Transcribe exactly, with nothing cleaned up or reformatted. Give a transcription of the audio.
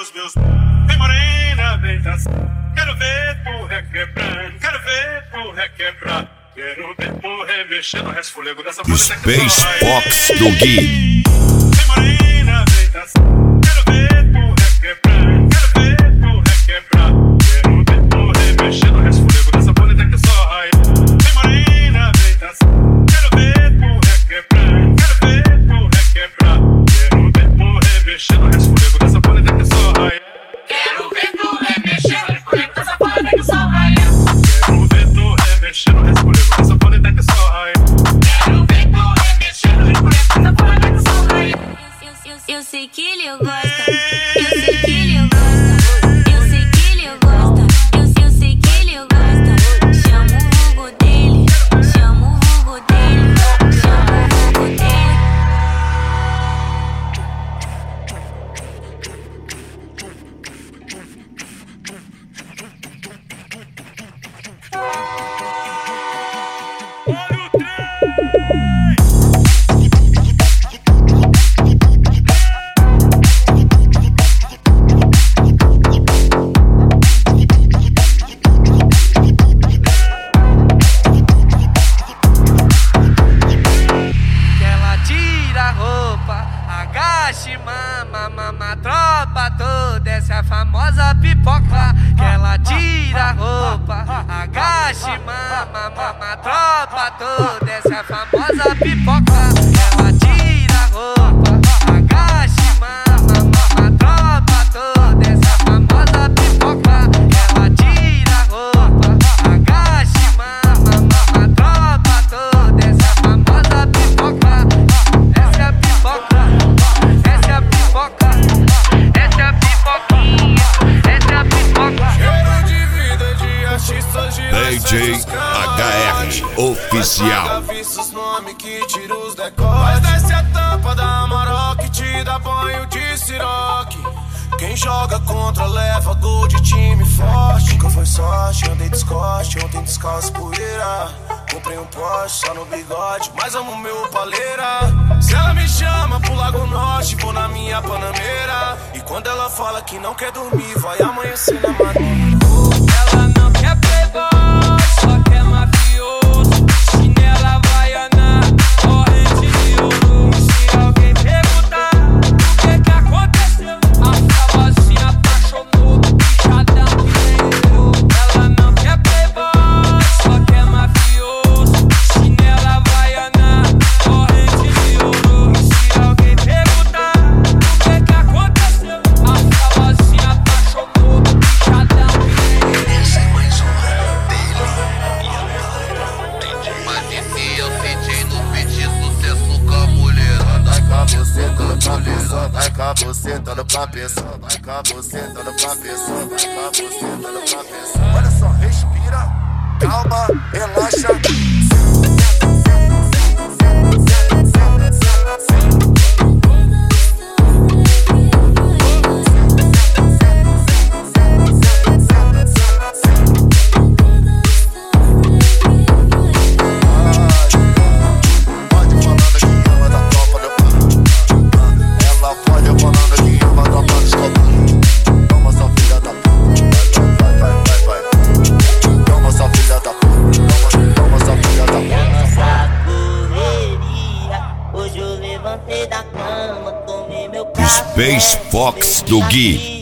nos meus. Vem morena, vem dançar. Quero ver tu requebrar. Quero ver tu requebrar. Quero ver tu remexer no resfolego dessa bolha. Space Fox do Gui. Vem morena, vem dançar. Quero ver tu requebrar. Quero ver tu requebrar. Quero ver tu remexer no resfolego dessa bolha que só raia. Vem morena, vem dançar. Quero ver tu requebrar. Quero ver tu requebrar. Quero ver tu remexer no resfolego dessa bolha que só raia. Quero ver tu remexer no resfolego dessa bolha que só raia. Quero ver tu remexer no resfolego dessa bolha que só raia. Quero ver tu remexer no resfolego dessa bolha que só raia. Eu sei que ele gosta, eu sei que ele gosta, eu sei que ele gosta, eu, eu sei que ele gosta. Chama o vulgo dele, chama o vulgo dele, chama o vulgo dele. Agache, mama, mama, tropa toda, essa é a famosa pipoca. Que ela tira a roupa. Agache, mama, mama, tropa toda, essa é a famosa pipoca. Ela tira a roupa. Agache, mama, mama, tropa toda, essa é a famosa pipoca. Ela tira a roupa. Agache, mama, mama, tropa toda, essa é a famosa pipoca. Essa é a pipoca. Essa é a pipoca, essa é a pipoquinha, essa é a pipoca. Cheiro de vida de artistas de D J H R Oficial. Vistos nome que tira os decotes. Mas desce a tampa da Maroc e te dá banho de siroque. Quem joga contra leva gol de time forte. Nunca foi sorte, andei descoste, ontem descalço poeira. Comprei um Porsche só no bigode, mas amo meu paleira. Se ela me chama pro Lago Norte, vou na minha Panameira. E quando ela fala que não quer dormir, vai amanhecer na maneira. Ela não quer playboy, só quer mafioso. Chinela Havaiana, corrente de ouro. E se alguém perguntar o que que aconteceu, a fala se apaixonou, bichadão que nem eu. Ela não quer playboy, só quer mafioso. Chinela Havaiana, corrente de ouro. E se alguém perguntar o que que aconteceu, a fala se apaixonou, bichadão que nem eu. Esse é mais um dele e a galera. Mas e se eu senti no pedir sucesso com a mulher? Vai com a buceta no cabeça, vai com a buceta no cabeça, vai com a buceta no cabeça, vai com a buceta no cabeça. Olha só, respira, calma, relaxa. Hoje eu levantei da cama, tomei meu café. Space Fox do Gui.